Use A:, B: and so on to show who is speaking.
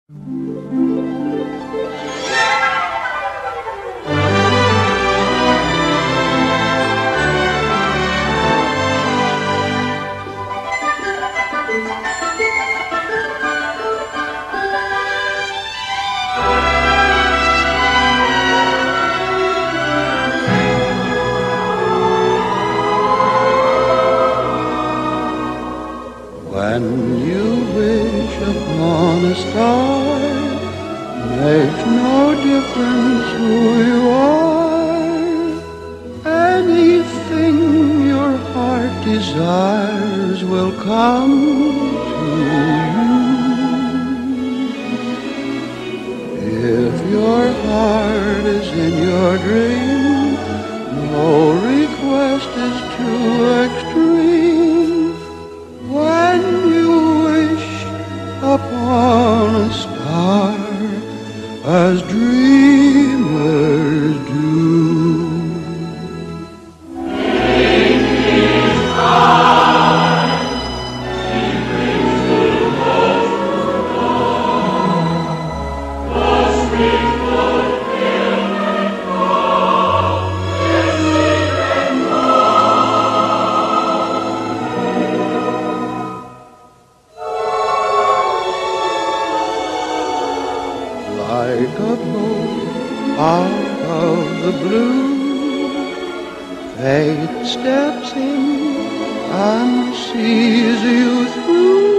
A: When you wish upon a star, makes no difference who you are. Anything your heart desires will come to you. If your heart is in your dream, no request is too extreme. When you wish upon a star, as dreamers do.
B: In his heart, she brings to most the sweet fulfillment of their secret
A: Like a bolt out of the blue, fate steps in and sees you through.